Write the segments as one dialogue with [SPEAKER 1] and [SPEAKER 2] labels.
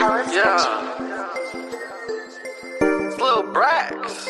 [SPEAKER 1] Yeah. It's Lil Brax.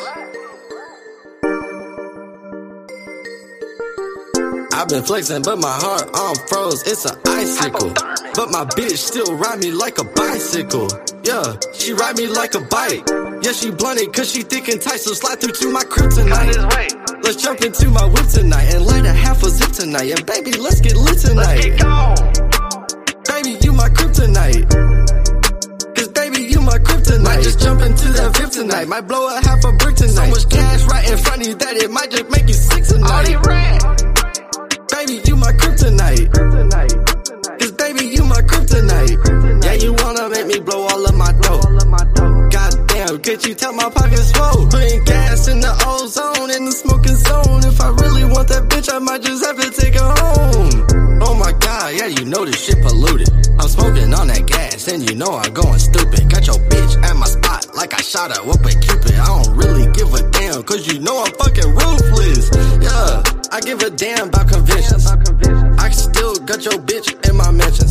[SPEAKER 2] I've been flexing, but my heart on froze. It's an icicle. But my bitch still ride me like a bicycle. Yeah, she ride me like a bike. Yeah, she blunted cause she thick and tight, so slide through to my crib tonight. Let's jump into my whip tonight and light a half a zip tonight. And baby, let's get lit tonight.
[SPEAKER 1] Let's get gone.
[SPEAKER 2] Baby, you my kryptonite. Cause baby, you my kryptonite. Might just jump into that VIP tonight. Might blow a half a brick tonight. So much cash right in front of you that it might just make you sick tonight.
[SPEAKER 1] All these rats.
[SPEAKER 2] Baby, you my kryptonite. Cause baby, you my kryptonite. Yeah, you wanna make me blow all of my dough. Goddamn, could you tell my pockets swole? Putting gas in the ozone, in the smoking zone. If I really want that bitch, I might just have to take her home. Oh my god, yeah, you know this shit polluted. I'm smoking on that gas, and you know I'm going stupid. Got your bitch at my spot, like I shot her up at Cupid. I don't really give a damn, cause you know I'm fucking ruthless. Yeah, I give a damn about conventions. I still got your bitch in my mentions.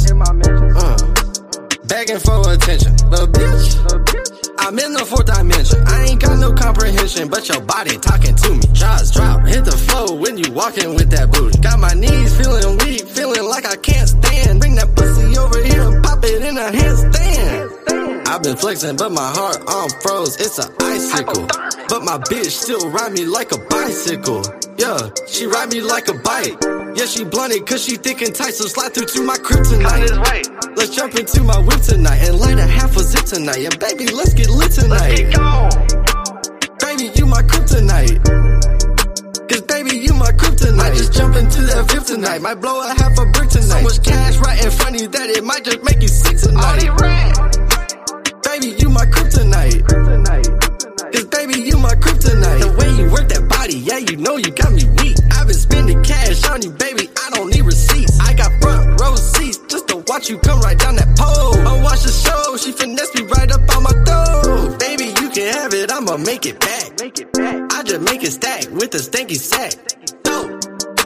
[SPEAKER 2] Begging for attention. Little bitch, I'm in the fourth dimension. I ain't got no comprehension, but your body talking to me. Jaws drop, hit the floor when you walking with that booty. Got my knees feeling weak, feeling like I can't stand. Bring that pussy over here and pop it in a handstand. I've been flexing, but my heart on froze. It's an icicle. But my bitch still ride me like a bicycle. Yeah, she ride me like a bike. Yeah, she blunted cause she thick and tight, so slide through to my crib tonight. Let's jump into my whip tonight and light a half a zip tonight. And baby, let's get lit tonight.
[SPEAKER 1] Let's get gone.
[SPEAKER 2] Baby, you my kryptonite. Cause baby, you my kryptonite. Might just jump into that VIP tonight. Might blow a half a brick tonight. So much cash right in front of you that it might just make you sick
[SPEAKER 1] All
[SPEAKER 2] tonight.
[SPEAKER 1] these rats.
[SPEAKER 2] Baby, you my kryptonite. Cause baby, you my kryptonite. The way you work that body, yeah, you know you got me weak. I've been spending cash on you, baby, I don't need receipts. I got front row seats just to watch you come right down that pole. I watch the show, she finesse me right up on my toe. Baby, you can have it, I'ma make it back. I just make it stack with a stanky sack. Dope.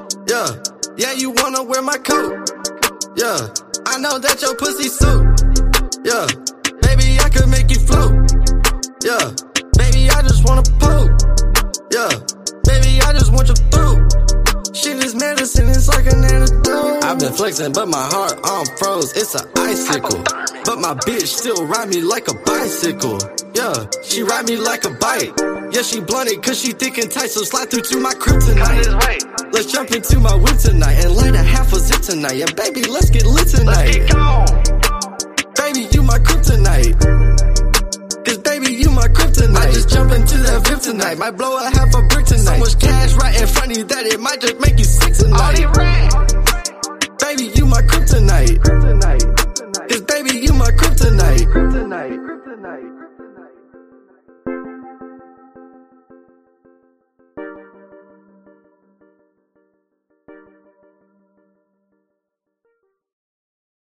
[SPEAKER 2] Yeah, you wanna wear my coat. Yeah, I know that your pussy suit. Yeah, baby, I could make you float. Yeah, baby, I just wanna poke. Yeah, baby, I just want your throat. Shit is medicine, it's like an antidote. I've been flexing, but my heart on froze. It's an icicle. But my bitch still ride me like a bicycle. Yeah, she ride me like a bike. Yeah, she blunted cause she thick and tight, so slide through to my crib tonight. Let's jump into my whip tonight and light a half a zip tonight. And baby, let's get lit tonight.
[SPEAKER 1] Let's get gone.
[SPEAKER 2] Baby, you my kryptonite. Cause baby, you my kryptonite. Might just jump into that VIP tonight. Might blow a half a brick tonight. So much cash right in front of you that it might just make you sick
[SPEAKER 1] All
[SPEAKER 2] tonight.
[SPEAKER 1] these rats.
[SPEAKER 2] Baby, you my kryptonite. Cause baby, you my kryptonite.